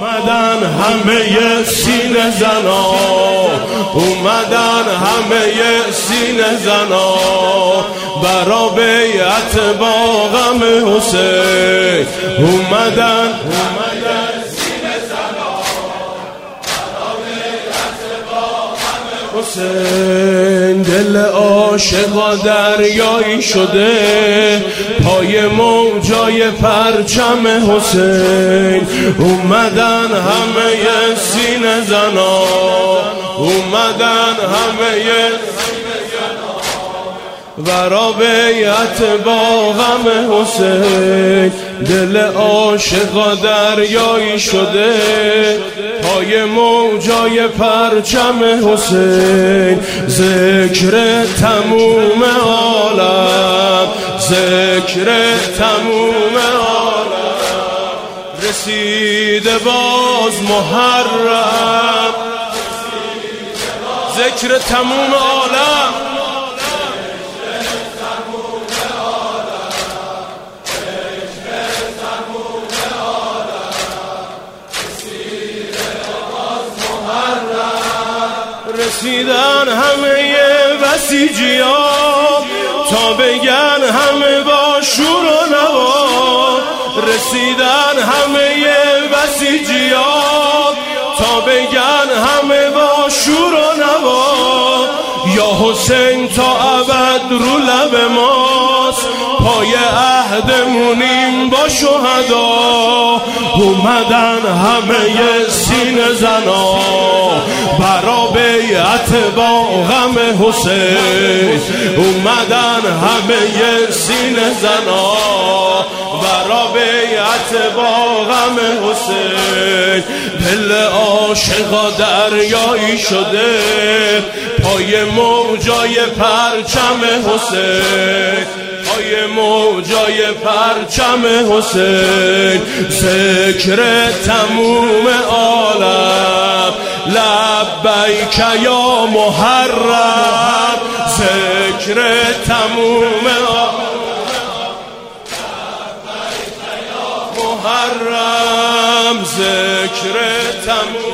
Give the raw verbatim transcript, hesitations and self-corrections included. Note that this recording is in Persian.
اومدن همه سینه زنا، اومدن همه سینه زنا برا بیعت با غم حسین. اومدن اومدن سینه زنا برا بیعت با غم حسین. دل عاشقا دریایی شده پای موجای پرچم حسین. اومدن همه سینه زنا، اومدن همه برا بیعت با غم حسین. دل عاشقا دریایی شده پای موجای پرچم حسین. ذکر تموم عالم، ذکر تموم عالم رسیده باز محرم. ذکر تموم عالم رسیدن همه بسیجیا تا بگن همه با شور و نوا. رسیدن همه بسیجیا تا بگن همه با شور و نوا. یا حسین تا ابد رو لب ماست، پای عهدمونیم با شهدا. اومدن همه سینه زنا برا بیعت با غم حسین. اومدن همه سینه زنا برا بیعت با غم حسین. دل عاشقا دریایی شده پای موجای پرچم حسین، پای موجای پرچم حسین. ذکر تموم عالم لبیک یا محرم. ذکر تموم محرم، ذکر تموم